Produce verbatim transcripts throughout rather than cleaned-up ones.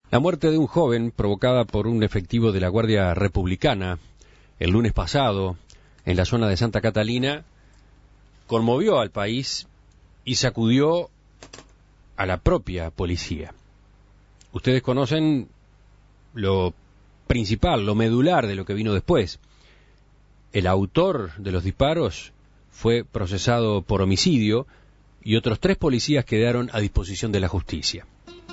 La muerte de un joven provocada por un efectivo de la Guardia Republicana el lunes pasado en la zona de Santa Catalina conmovió al país y sacudió a la propia policía. Ustedes conocen lo principal, lo medular de lo que vino después. El autor de los disparos fue procesado por homicidio y otros tres policías quedaron a disposición de la justicia.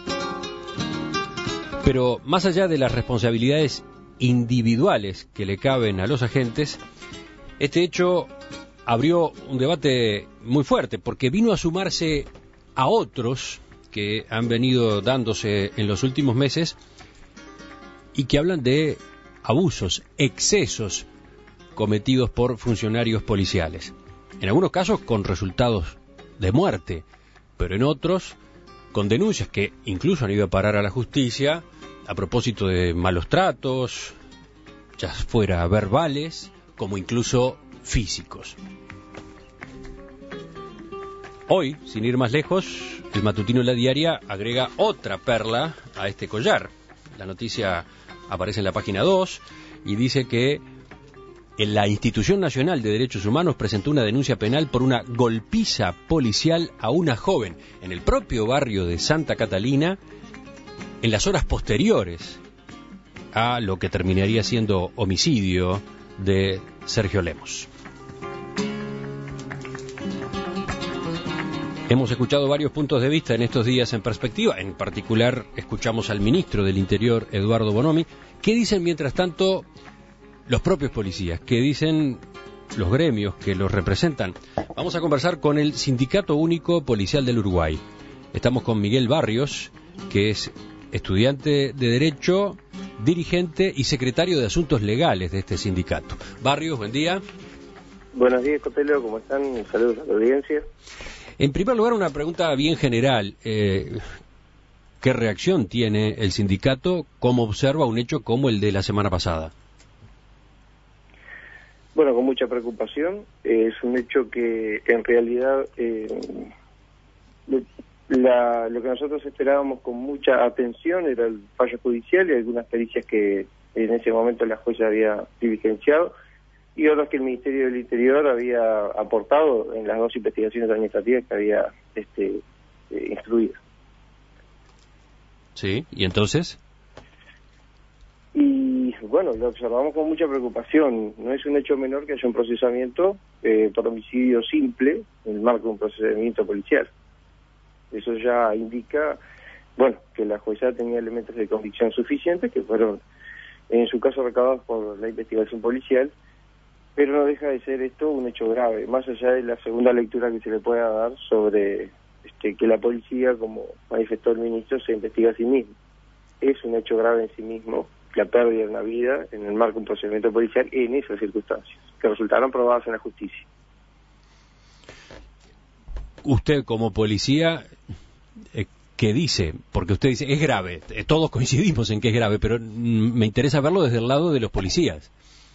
Pero más allá de las responsabilidades individuales que le caben a los agentes, este hecho abrió un debate muy fuerte porque vino a sumarse a otros que han venido dándose en los últimos meses y que hablan de abusos, excesos cometidos por funcionarios policiales. En algunos casos con resultados de muerte, pero en otros con denuncias que incluso han ido a parar a la justicia a propósito de malos tratos, ya fuera verbales como incluso físicos. Hoy, sin ir más lejos, el matutino La Diaria agrega otra perla a este collar. La noticia aparece en la página dos y dice que la Institución Nacional de Derechos Humanos presentó una denuncia penal por una golpiza policial a una joven en el propio barrio de Santa Catalina en las horas posteriores a lo que terminaría siendo homicidio de Sergio Lemos. Hemos escuchado varios puntos de vista en estos días en perspectiva. En particular, escuchamos al ministro del Interior, Eduardo Bonomi. ¿Qué dicen, mientras tanto, los propios policías? ¿Qué dicen los gremios que los representan? Vamos a conversar con el Sindicato Único Policial del Uruguay. Estamos con Miguel Barrios, que es estudiante de Derecho, dirigente y secretario de Asuntos Legales de este sindicato. Barrios, buen día. Buenos días, Copelo, ¿cómo están? Saludos a la audiencia. En primer lugar, una pregunta bien general. Eh, ¿Qué reacción tiene el sindicato? ¿Cómo observa un hecho como el de la semana pasada? Bueno, con mucha preocupación. Eh, es un hecho que en realidad eh, la, lo que nosotros esperábamos con mucha atención era el fallo judicial y algunas pericias que en ese momento la jueza había diligenciado y otras que el Ministerio del Interior había aportado en las dos investigaciones administrativas que había este, eh, instruido. Sí, ¿y entonces? Y bueno, lo observamos con mucha preocupación. No es un hecho menor que haya un procesamiento eh, por homicidio simple en el marco de un procedimiento policial. Eso ya indica, bueno, que la jueza tenía elementos de convicción suficientes que fueron, en su caso, recabados por la investigación policial, pero no deja de ser esto un hecho grave, más allá de la segunda lectura que se le pueda dar sobre este, que la policía, como manifestó el ministro, se investiga a sí mismo. Es un hecho grave en sí mismo la pérdida de una vida en el marco de un procedimiento policial en esas circunstancias, que resultaron probadas en la justicia. Usted como policía, eh, ¿qué dice? Porque usted dice, es grave, eh, todos coincidimos en que es grave, pero mm, me interesa verlo desde el lado de los policías.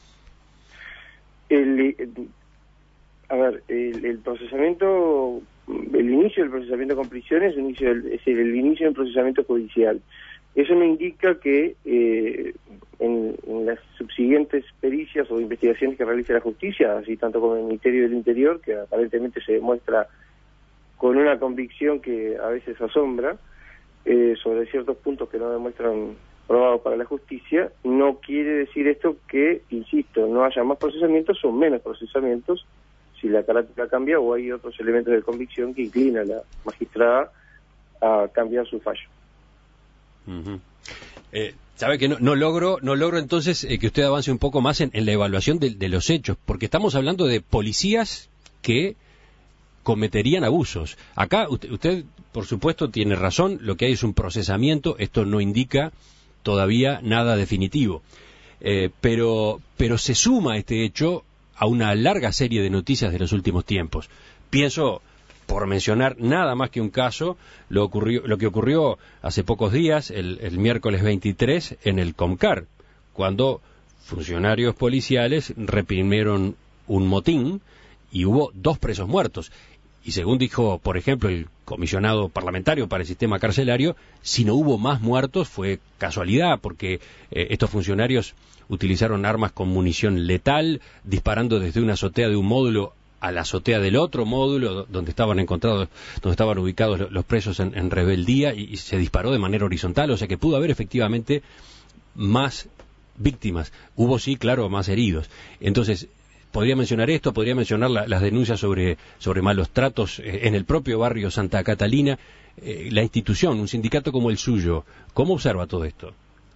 El, el, a ver, el, el procesamiento, el inicio del procesamiento con prisión es el inicio del, es el, el inicio del procesamiento judicial. Eso me indica que eh, en, en las subsiguientes pericias o investigaciones que realice la justicia, así tanto como el Ministerio del Interior, que aparentemente se demuestra con una convicción que a veces asombra, eh, sobre ciertos puntos que no demuestran probados para la justicia, no quiere decir esto que, insisto, no haya más procesamientos o menos procesamientos si la carátula cambia o hay otros elementos de convicción que inclinan a la magistrada a cambiar su fallo. Uh-huh. Eh, sabe que no, no logro no logro entonces eh, que usted avance un poco más en, en la evaluación de, de los hechos, porque estamos hablando de policías que cometerían abusos. Acá usted, usted por supuesto tiene razón, lo que hay es un procesamiento, esto no indica todavía nada definitivo, eh, pero pero se suma este hecho a una larga serie de noticias de los últimos tiempos. Pienso, por mencionar nada más que un caso, lo, ocurrió, lo que ocurrió hace pocos días, el, el miércoles veintitrés, en el Comcar, cuando funcionarios policiales reprimieron un motín y hubo dos presos muertos. Y según dijo, por ejemplo, el comisionado parlamentario para el sistema carcelario, si no hubo más muertos fue casualidad, porque eh, estos funcionarios utilizaron armas con munición letal, disparando desde una azotea de un módulo a la azotea del otro módulo, donde estaban encontrados, donde estaban ubicados los presos en, en rebeldía, y, y se disparó de manera horizontal, o sea que pudo haber efectivamente más víctimas. Hubo, sí, claro, más heridos. Entonces, podría mencionar esto, podría mencionar la, las denuncias sobre, sobre malos tratos eh, en el propio barrio Santa Catalina. Eh, la institución, un sindicato como el suyo, ¿cómo observa todo esto?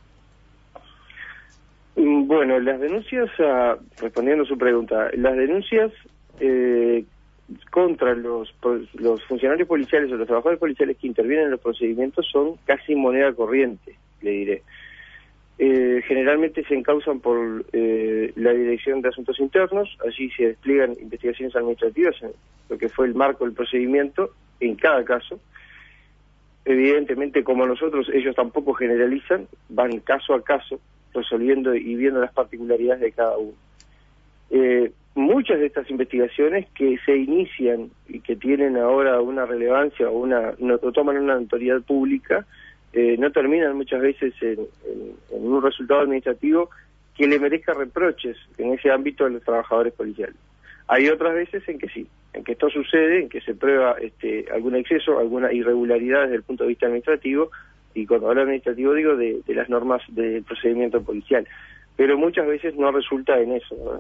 Bueno, las denuncias, a, respondiendo a su pregunta, las denuncias eh, contra los, los funcionarios policiales o los trabajadores policiales que intervienen en los procedimientos son casi moneda corriente, le diré. Eh, generalmente se encausan por eh, la Dirección de Asuntos Internos, allí se despliegan investigaciones administrativas en lo que fue el marco del procedimiento en cada caso. Evidentemente, como nosotros, ellos tampoco generalizan, van caso a caso, resolviendo y viendo las particularidades de cada uno. Eh, muchas de estas investigaciones que se inician y que tienen ahora una relevancia o una no, o toman una autoridad pública, Eh, no terminan muchas veces en, en, en un resultado administrativo que le merezca reproches en ese ámbito a los trabajadores policiales. Hay otras veces en que sí, en que esto sucede, en que se prueba este, algún exceso, alguna irregularidad desde el punto de vista administrativo, y cuando hablo administrativo digo de, de las normas del procedimiento policial, pero muchas veces no resulta en eso, ¿verdad?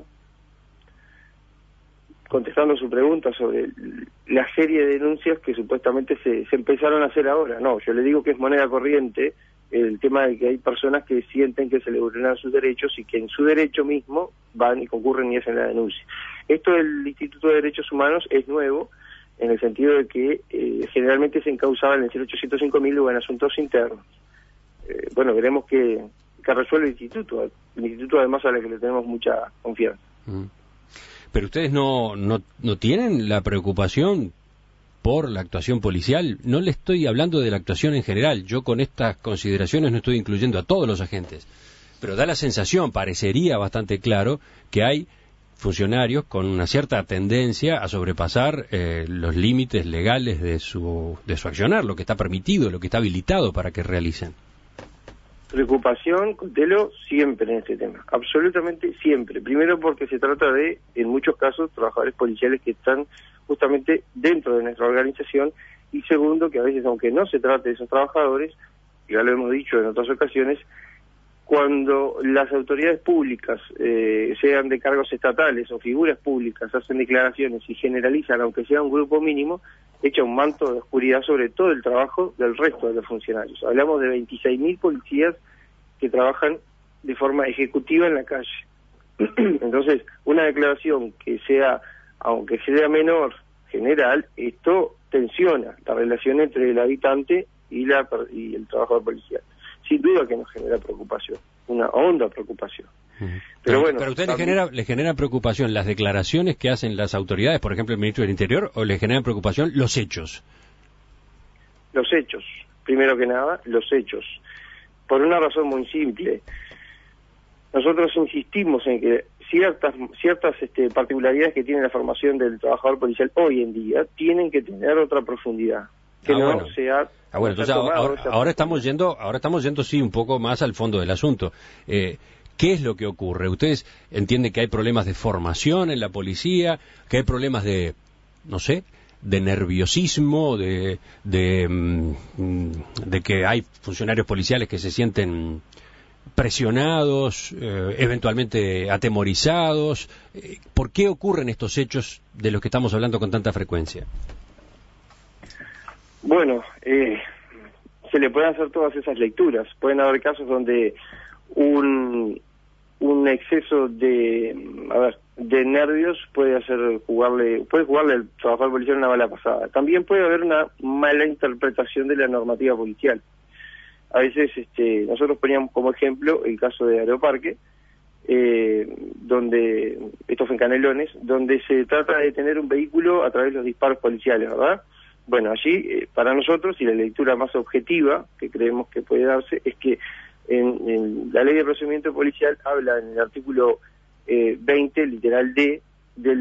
Contestando su pregunta sobre la serie de denuncias que supuestamente se, se empezaron a hacer ahora, no, yo le digo que es moneda corriente el tema de que hay personas que sienten que se les vulneran sus derechos y que en su derecho mismo van y concurren y hacen la denuncia. Esto del Instituto de Derechos Humanos es nuevo, en el sentido de que eh, generalmente se encausaba en el cero ochocientos cinco mil o en asuntos internos. Eh, bueno, veremos que, que resuelve el Instituto, el Instituto además a la que le tenemos mucha confianza. Mm. Pero ustedes no, no, no tienen la preocupación por la actuación policial. No le estoy hablando de la actuación en general. Yo con estas consideraciones no estoy incluyendo a todos los agentes. Pero da la sensación, parecería bastante claro, que hay funcionarios con una cierta tendencia a sobrepasar eh, los límites legales de su, de su accionar, lo que está permitido, lo que está habilitado para que realicen. Preocupación, Cotelo, siempre en este tema, absolutamente siempre. Primero porque se trata de, en muchos casos, trabajadores policiales que están justamente dentro de nuestra organización, y segundo que a veces, aunque no se trate de esos trabajadores, ya lo hemos dicho en otras ocasiones, cuando las autoridades públicas, eh, sean de cargos estatales o figuras públicas, hacen declaraciones y generalizan, aunque sea un grupo mínimo, echa un manto de oscuridad sobre todo el trabajo del resto de los funcionarios. Hablamos de veintiséis mil policías que trabajan de forma ejecutiva en la calle. Entonces, una declaración que sea, aunque sea menor, general, esto tensiona la relación entre el habitante y, la, y el trabajador policial. Sin duda que nos genera preocupación, una honda preocupación. Uh-huh. Pero, pero bueno, ¿pero a usted también... le genera, le genera preocupación las declaraciones que hacen las autoridades, por ejemplo el ministro del Interior, o le generan preocupación los hechos? Los hechos, primero que nada, los hechos. Por una razón muy simple. Nosotros insistimos en que ciertas ciertas este, particularidades que tiene la formación del trabajador policial hoy en día tienen que tener otra profundidad. Que ah, no bueno. sea... Ah, bueno, entonces ahora, ahora, ahora estamos yendo, ahora estamos yendo sí un poco más al fondo del asunto. Eh, ¿Qué es lo que ocurre? ¿Ustedes entienden que hay problemas de formación en la policía, que hay problemas de, no sé, de nerviosismo, de, de, mm, de que hay funcionarios policiales que se sienten presionados, eh, eventualmente atemorizados? Eh, ¿Por qué ocurren estos hechos de los que estamos hablando con tanta frecuencia? Bueno, eh, se le pueden hacer todas esas lecturas. Pueden haber casos donde un, un exceso de, a ver, de nervios puede hacer jugarle, puede jugarle al trabajador policial una mala pasada. También puede haber una mala interpretación de la normativa policial. A veces, este, nosotros poníamos como ejemplo el caso de Aeroparque, eh, donde, esto fue en Canelones, donde se trata de detener un vehículo a través de los disparos policiales, ¿verdad? Bueno, allí, eh, para nosotros, y la lectura más objetiva que creemos que puede darse, es que en, en la ley de procedimiento policial habla en el artículo eh, veinte, literal D, del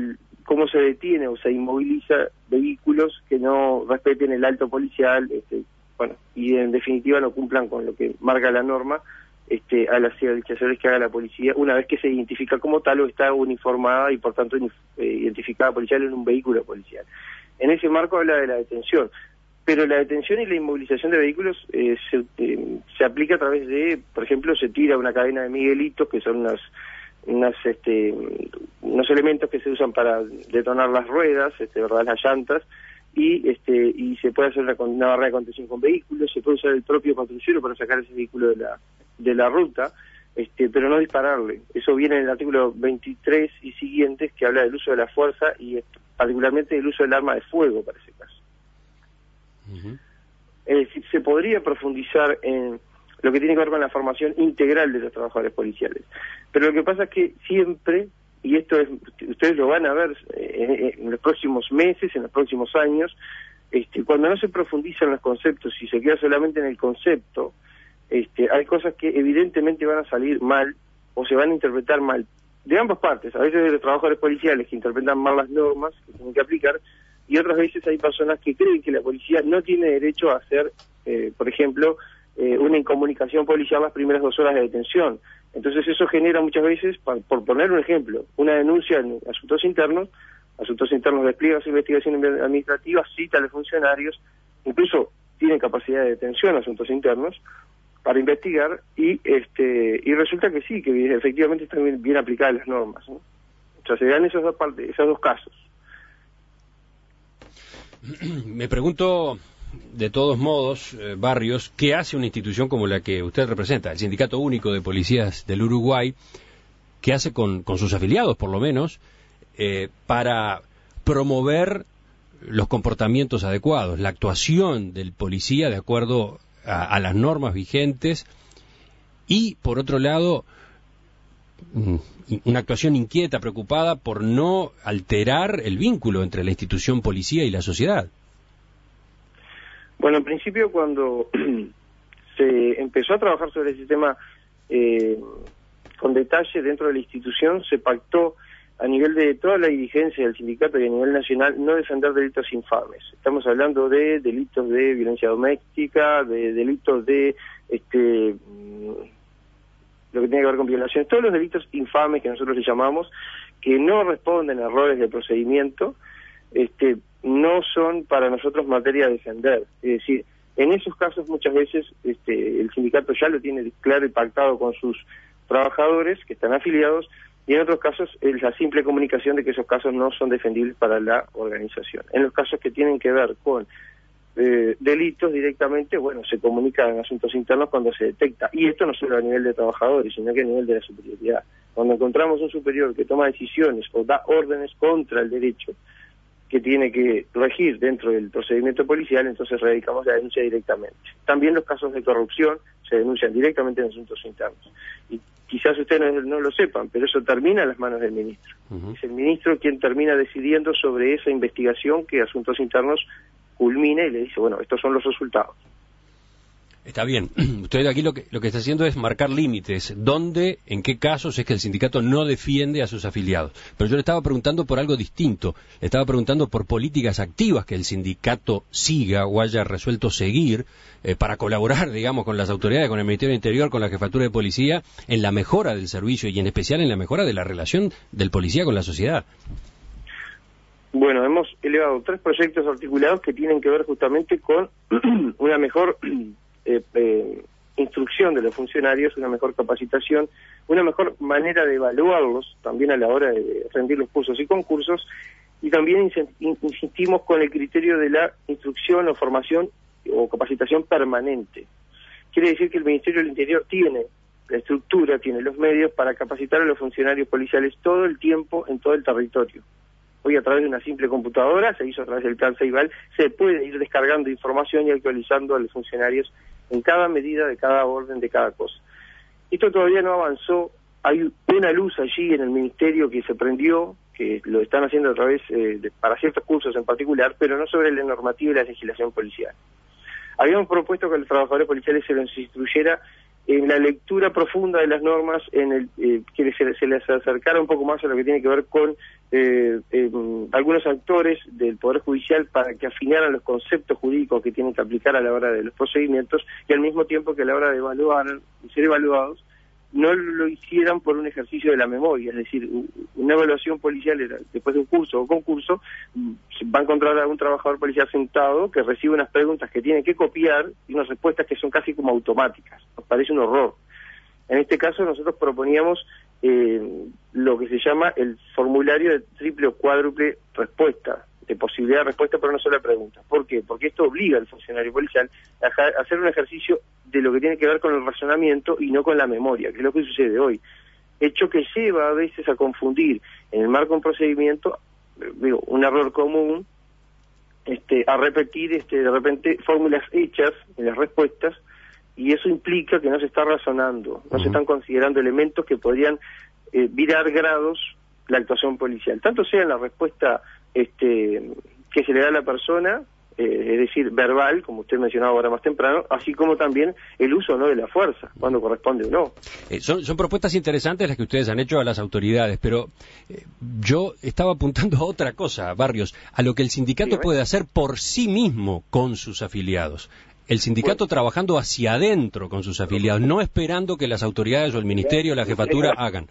cómo se detiene o se inmoviliza vehículos que no respeten el alto policial, este, bueno, y en definitiva no cumplan con lo que marca la norma, este, a las civilizaciones que haga la policía, una vez que se identifica como tal o está uniformada y por tanto eh, identificada policial en un vehículo policial. En ese marco habla de la detención, pero la detención y la inmovilización de vehículos eh, se, eh, se aplica a través de, por ejemplo, se tira una cadena de miguelitos, que son unas, unas este, unos elementos que se usan para detonar las ruedas, este, ¿verdad?, las llantas, y este y se puede hacer una, una barrera de contención con vehículos, se puede usar el propio patrullero para sacar ese vehículo de la de la ruta, este pero no dispararle. Eso viene en el artículo veintitrés y siguientes, que habla del uso de la fuerza y particularmente del uso del arma de fuego para ese caso. Uh-huh. Es decir, se podría profundizar en lo que tiene que ver con la formación integral de los trabajadores policiales, pero lo que pasa es que siempre, y esto es, ustedes lo van a ver en, en los próximos meses, en los próximos años, este, cuando no se profundizan los conceptos y se queda solamente en el concepto, este, hay cosas que evidentemente van a salir mal o se van a interpretar mal, de ambas partes. A veces de los trabajadores policiales que interpretan mal las normas que tienen que aplicar, y otras veces hay personas que creen que la policía no tiene derecho a hacer, eh, por ejemplo, eh, una incomunicación policial las primeras dos horas de detención. Entonces eso genera muchas veces, por, por poner un ejemplo, una denuncia en asuntos internos, asuntos internos despliega su investigación administrativa, cita a los funcionarios, incluso tienen capacidad de detención asuntos internos para investigar, y este y resulta que sí, que efectivamente están bien, bien aplicadas las normas, ¿no? O sea, se dan esos dos partes, esos dos casos. Me pregunto, de todos modos, eh, Barrios, ¿qué hace una institución como la que usted representa, el Sindicato Único de Policías del Uruguay? ¿Qué hace con, con sus afiliados, por lo menos, eh, para promover los comportamientos adecuados, la actuación del policía de acuerdo a, a las normas vigentes, y, por otro lado, una actuación inquieta, preocupada por no alterar el vínculo entre la institución policía y la sociedad? Bueno, en principio, cuando se empezó a trabajar sobre ese tema eh, con detalle dentro de la institución, se pactó a nivel de toda la dirigencia del sindicato y a nivel nacional no defender delitos infames. Estamos hablando de delitos de violencia doméstica, de delitos de este lo que tiene que ver con violaciones, todos los delitos infames que nosotros le llamamos, que no responden a errores de procedimiento, este no son para nosotros materia de defender. Es decir, en esos casos muchas veces este el sindicato ya lo tiene claro y pactado con sus trabajadores que están afiliados, y en otros casos es la simple comunicación de que esos casos no son defendibles para la organización. En los casos que tienen que ver con eh, delitos directamente, bueno, se comunica en asuntos internos cuando se detecta, y esto no solo a nivel de trabajadores, sino que a nivel de la superioridad. Cuando encontramos un superior que toma decisiones o da órdenes contra el derecho que tiene que regir dentro del procedimiento policial, entonces radicamos la denuncia directamente. También los casos de corrupción se denuncian directamente en asuntos internos. Y quizás ustedes no, no lo sepan, pero eso termina en las manos del ministro. Uh-huh. Es el ministro quien termina decidiendo sobre esa investigación que Asuntos Internos culmina y le dice, bueno, estos son los resultados. Está bien. Usted aquí lo que, lo que está haciendo es marcar límites. ¿Dónde, en qué casos es que el sindicato no defiende a sus afiliados? Pero yo le estaba preguntando por algo distinto. Le estaba preguntando por políticas activas que el sindicato siga o haya resuelto seguir eh, para colaborar, digamos, con las autoridades, con el Ministerio del Interior, con la Jefatura de Policía, en la mejora del servicio y en especial en la mejora de la relación del policía con la sociedad. Bueno, hemos elevado tres proyectos articulados que tienen que ver justamente con una mejor Eh, eh, instrucción de los funcionarios, una mejor capacitación, una mejor manera de evaluarlos también a la hora de rendir los cursos y concursos, y también insistimos con el criterio de la instrucción o formación o capacitación permanente. Quiere decir que el Ministerio del Interior tiene la estructura, tiene los medios para capacitar a los funcionarios policiales todo el tiempo en todo el territorio. Hoy a través de una simple computadora, se hizo a través del plan Ceibal, se puede ir descargando información y actualizando a los funcionarios en cada medida, de cada orden, de cada cosa. Esto todavía no avanzó, hay una luz allí en el Ministerio que se prendió, que lo están haciendo a través, eh, de, para ciertos cursos en particular, pero no sobre la normativa y la legislación policial. Habíamos propuesto que a los trabajadores policiales se les instruyera en la lectura profunda de las normas, en el eh, que se, se les acercara un poco más a lo que tiene que ver con eh, eh, algunos actores del Poder Judicial para que afinaran los conceptos jurídicos que tienen que aplicar a la hora de los procedimientos y al mismo tiempo que a la hora de evaluar, de ser evaluados, no lo hicieran por un ejercicio de la memoria, es decir, una evaluación policial era, después de un curso o concurso, va a encontrar a un trabajador policial sentado que recibe unas preguntas que tiene que copiar y unas respuestas que son casi como automáticas. Nos parece un horror. En este caso nosotros proponíamos eh, lo que se llama el formulario de triple o cuádruple respuesta, de posibilidad de respuesta por una sola pregunta. ¿Por qué? Porque esto obliga al funcionario policial a hacer un ejercicio de lo que tiene que ver con el razonamiento y no con la memoria, que es lo que sucede hoy. Hecho que lleva a veces a confundir en el marco de un procedimiento, digo, un error común, este, a repetir este, de repente fórmulas hechas en las respuestas, y eso implica que no se está razonando, no uh-huh. se están considerando elementos que podrían eh, virar grados la actuación policial, tanto sea en la respuesta este, que se le da a la persona, eh, es decir, verbal, como usted mencionaba ahora más temprano, así como también el uso no de la fuerza, cuando corresponde o no. Eh, son, son propuestas interesantes las que ustedes han hecho a las autoridades, pero eh, yo estaba apuntando a otra cosa, Barrios, a lo que el sindicato sí, puede hacer por sí mismo con sus afiliados. El sindicato bueno. trabajando hacia adentro con sus afiliados, no esperando que las autoridades o el ministerio o la jefatura hagan.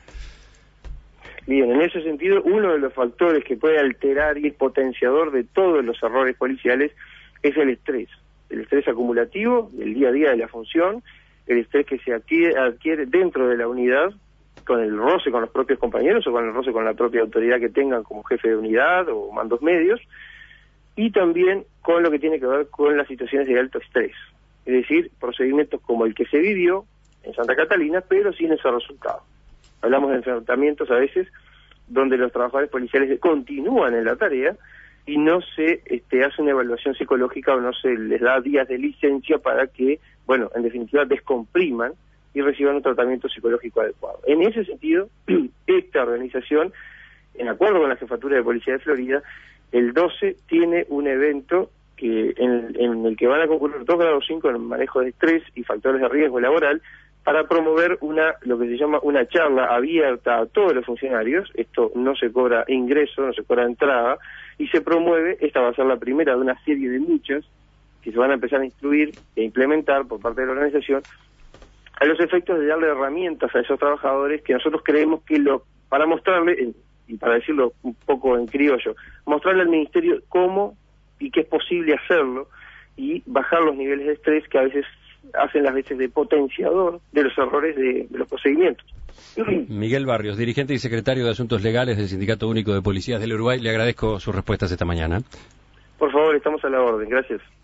Bien, en ese sentido, uno de los factores que puede alterar y es potenciador de todos los errores policiales es el estrés. El estrés acumulativo del día a día de la función, el estrés que se adquiere, adquiere dentro de la unidad, con el roce con los propios compañeros o con el roce con la propia autoridad que tengan como jefe de unidad o mandos medios, y también con lo que tiene que ver con las situaciones de alto estrés. Es decir, procedimientos como el que se vivió en Santa Catalina, pero sin ese resultado. Hablamos de enfrentamientos a veces donde los trabajadores policiales continúan en la tarea y no se este, hace una evaluación psicológica o no se les da días de licencia para que, bueno, en definitiva descompriman y reciban un tratamiento psicológico adecuado. En ese sentido, esta organización, en acuerdo con la Jefatura de Policía de Florida, el doce tiene un evento que en, en el que van a concurrir dos grados cinco en el manejo de estrés y factores de riesgo laboral, para promover una lo que se llama una charla abierta a todos los funcionarios. Esto no se cobra ingreso, no se cobra entrada, y se promueve, esta va a ser la primera de una serie de muchas que se van a empezar a instruir e implementar por parte de la organización, a los efectos de darle herramientas a esos trabajadores que nosotros creemos que lo para mostrarle, y para decirlo un poco en criollo, mostrarle al Ministerio cómo y qué es posible hacerlo, y bajar los niveles de estrés que a veces hacen las veces de potenciador de los errores de, de los procedimientos. Miguel Barrios, dirigente y secretario de Asuntos Legales del Sindicato Único de Policías del Uruguay, le agradezco sus respuestas esta mañana. Por favor, estamos a la orden. Gracias.